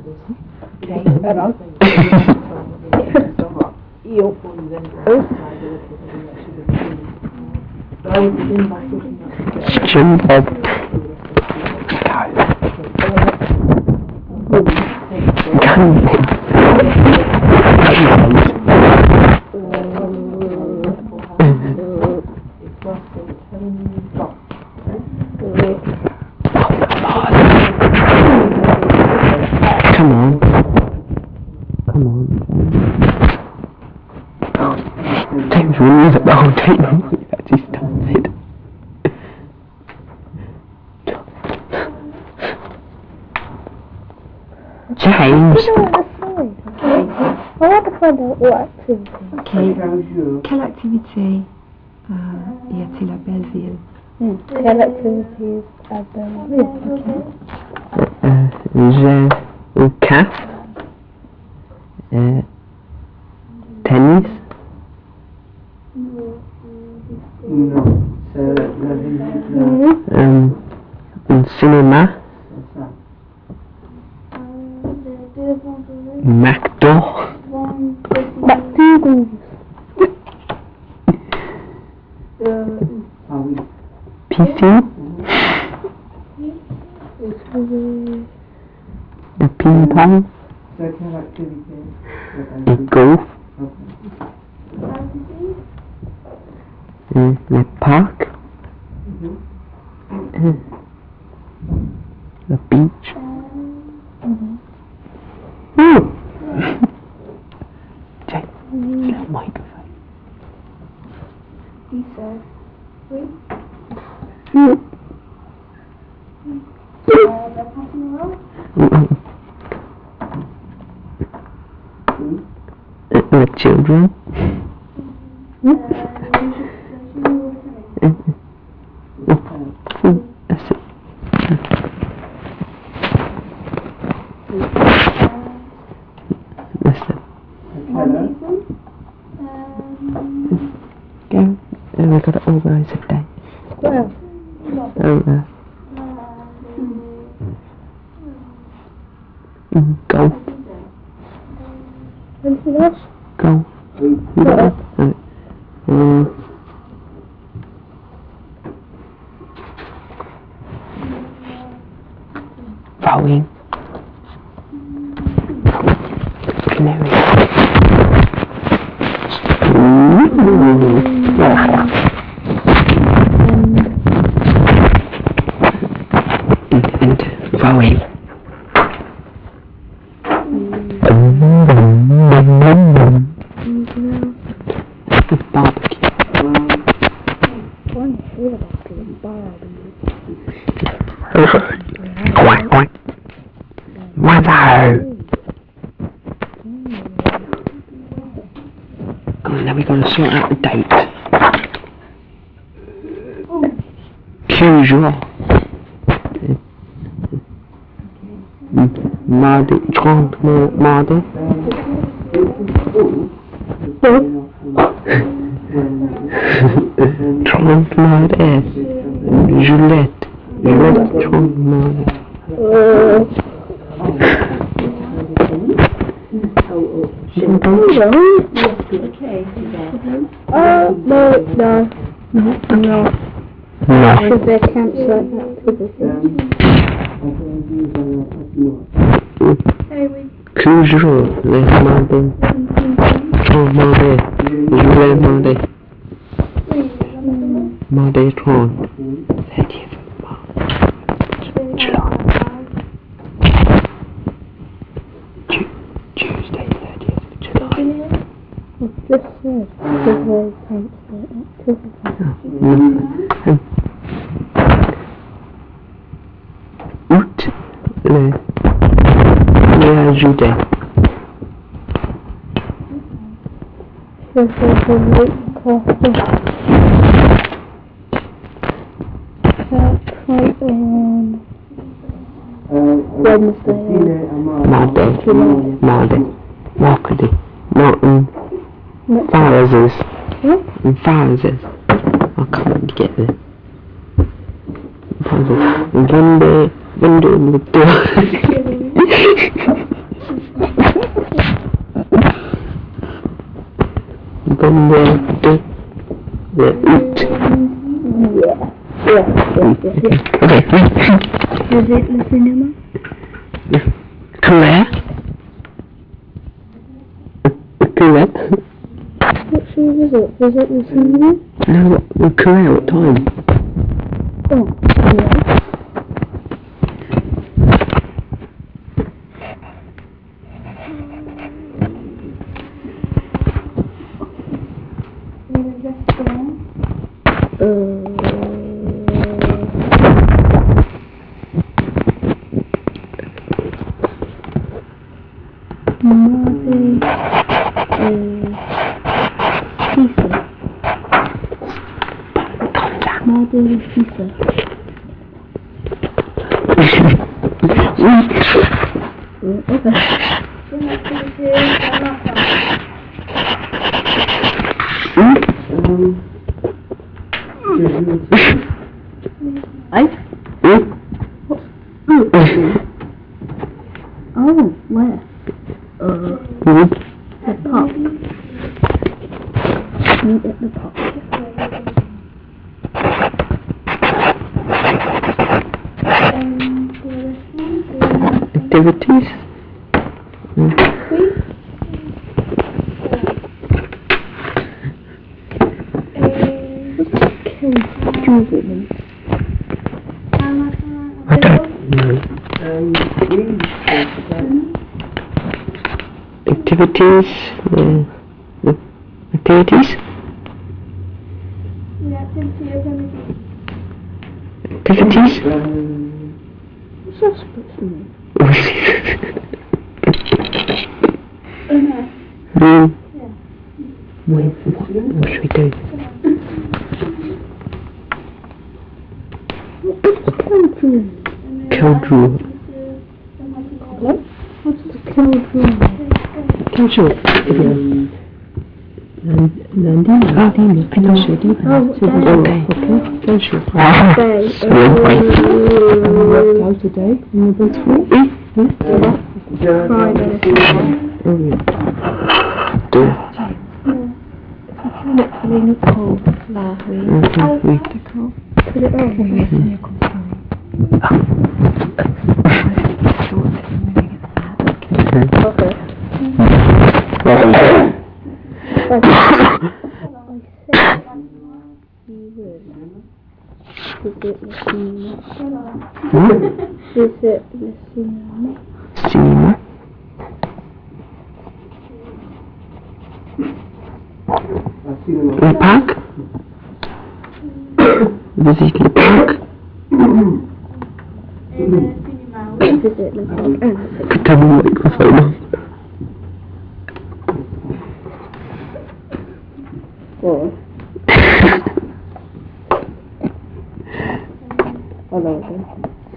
Okay. Hello. Io Jim Bob. Come on. Come on, James will use it the whole time. He actually started. James! I want to find out what activity. Okay, quelle activité y a-t-il à Belleville? Quelle activité à Belleville? J'ai au CAF. Tennis. Un cinéma. McDo. McDougal's. Piscine. Le ping-pong. Et golf. Le parc. Le beach. Jay, the microphone. He said, wait. They're passing around? The children. That's it. That's it. Go. And we've got to organise a day. Well. Golf. Anything else? Golf. Rowing. Canary. And rowing. Barbecue. Quack, quack. Wow. Oh, now we've got to sort out the date. Usual. Mardi, 30 mardi. Juliette. Juliette, 30 mardi. No, I'm not. No. Because they're campsite activities. Toujours les mardis. 30 mardi. Juliette mardi. Mardi 30. 30th of March. July. Tuesday 30th of July. I've just said because they're campsite activities. Août, les ajouter. Because there's a week after. Right on Wednesday. Monday. Marketing. Not Thousands. And thousands. I can't get there. Thousands. One day, the door. and the oot. Yeah. Okay. Visit the cinema. Correct. Correct. What should we visit? Visit the cinema? No, correct. What time? Oh, yeah. Marble pizza. Oh, where? The park. Meet at the park. Activities? I don't know. Activities? Activities? Activities? What's that supposed to mean? What should we do? Killdraw. What? What's the Killdraw? Killdraw. Okay. Go today, number 3. Friday. Literally Nicole last week. Nicole. Put it on. Okay. Visit the cinema. Cinema. The park? Visit the park? Visit the park and Could tell me what microphone on. Hello again.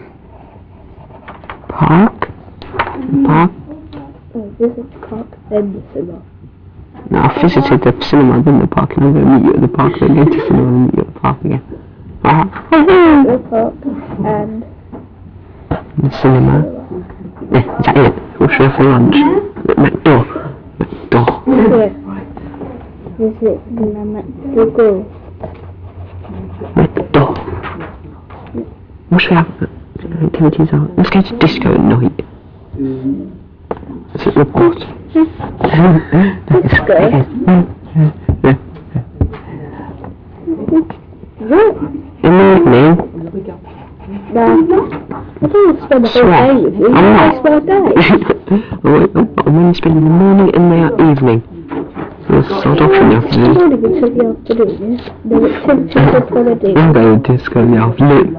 Park? Park? visit the park and the cinema. No, I visited the cinema, then the park, and I'm going to meet you at the park, then go to the cinema and meet you at the park again. The park and The cinema. Yeah, is that it? What should we have for lunch? McDo. yeah. Visit the McDo. McDo. What should we have? Activities are. Let's go to disco at night. That's a report. Disco? In the evening. No. I don't want to spend the whole day with you. I spend a day. I'm only spending the morning and the evening. We'll start off in the afternoon. I'm only going to the afternoon, yes? No activities for the day. I'm going to disco in the afternoon.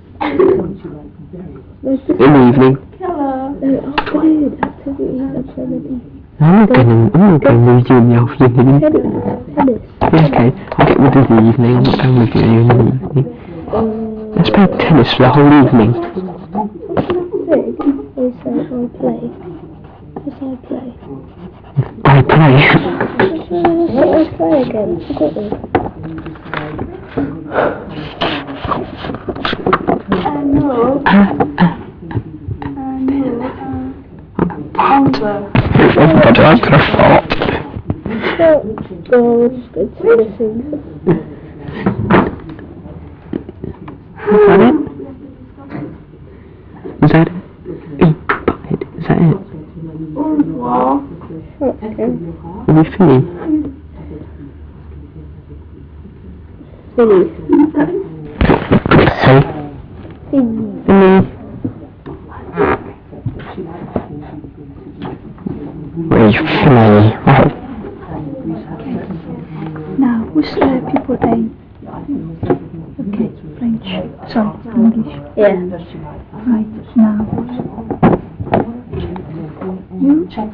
In the evening. No, afternoon activities for the day. I'm not going with you in the afternoon. Tennis. Okay, I'll get rid of the evening. I'm not going with you in the evening. Let's play tennis for the whole evening. They say I play. Yes, I play. I play. I play again. I got it. I'm gonna fart. It's missing. Is that it? Is that it? Is that it? Okay. Are we Philly? Philly. Sorry? Philly. Where's Philly? Right. Now, what's pupil A? Okay, French. Sorry, English. Yeah. Right, now. You?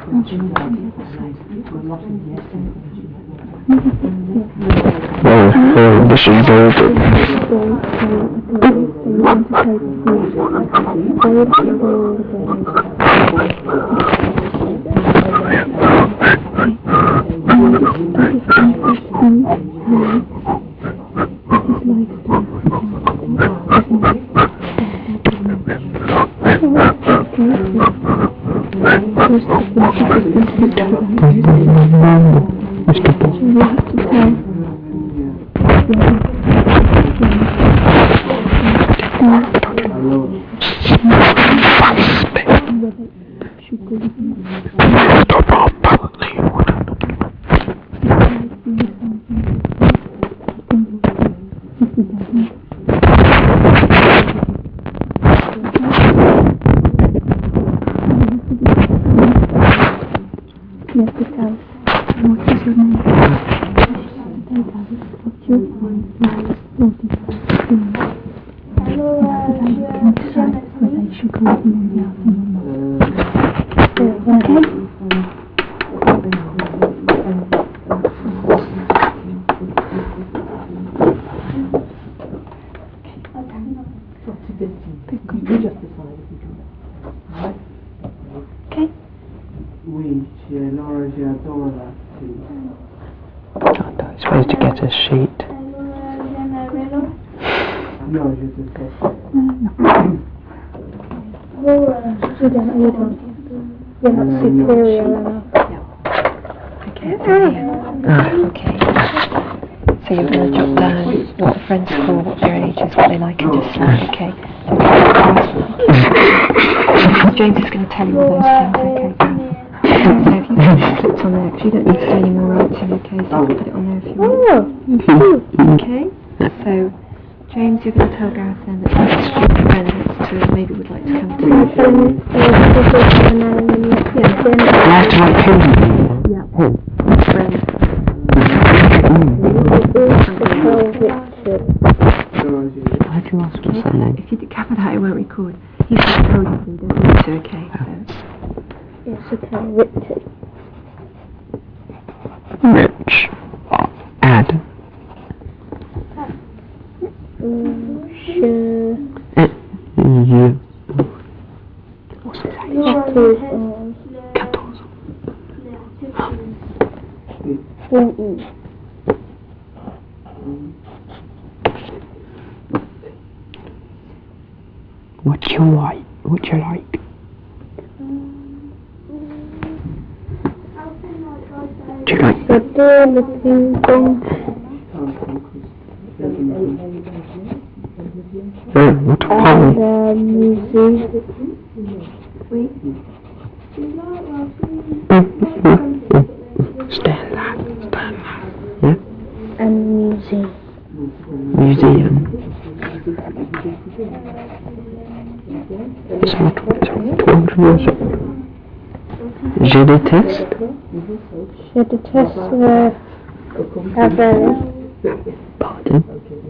Oh, this is over. I'm supposed to get a sheet. You're not superior enough. Okay, okay. So you're going to jot down what friends call, what their age is, what they like, and just slash, okay. James is going to tell you all those things, okay. So if you put slips on there, because you don't need to do any more writing, okay, so you can put it on there if you want. Okay, so James, you're going to tell Gareth then that that's your friends to maybe would like to come to. I have to write who? Yeah. Who? Friends. Why'd you ask for something? If you cover that, it won't record. He's going to tell you, so you don't need to, okay. So. It's okay, Richard. Rich. Add. Sure. You. What's his age? 14. 20. What do you like? What do you like? Do you like The door, the ping pong. what a pole? The music. Stand that. Yeah? And music. Museum. So what was it? J'ai des tests? J'ai des tests avec. Pardon?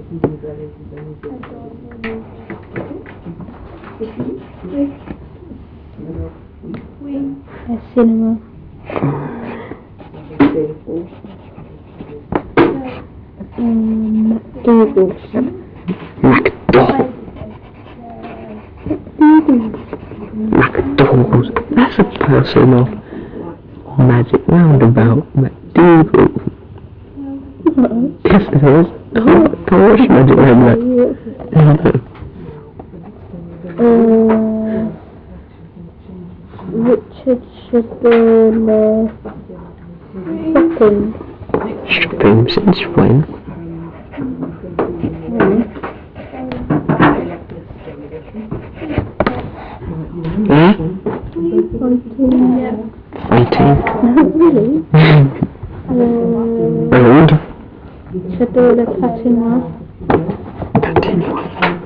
A cinema. McDougal's. McDougal's. That's a person of Magic Roundabout. McDougal. Yes, it is. Go watch Magic Roundabout. Richard Chibnall. Shopping. Shopping since when? Hmm? Fighting. Not really. Old. J'adore le patinoire. Patinoire.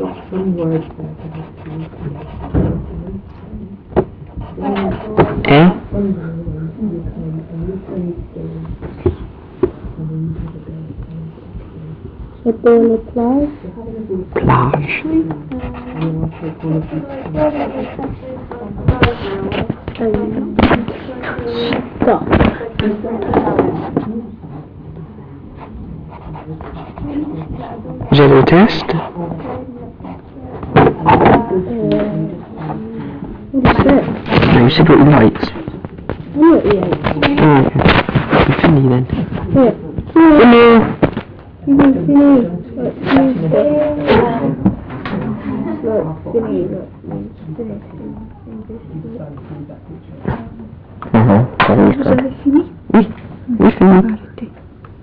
Eh? J'adore le plage. Plage. Stop. Is that a test? What is that? No, you said what you liked. What are you? Oh, you're funny then. Yeah. Hello. Oui, oui, fini.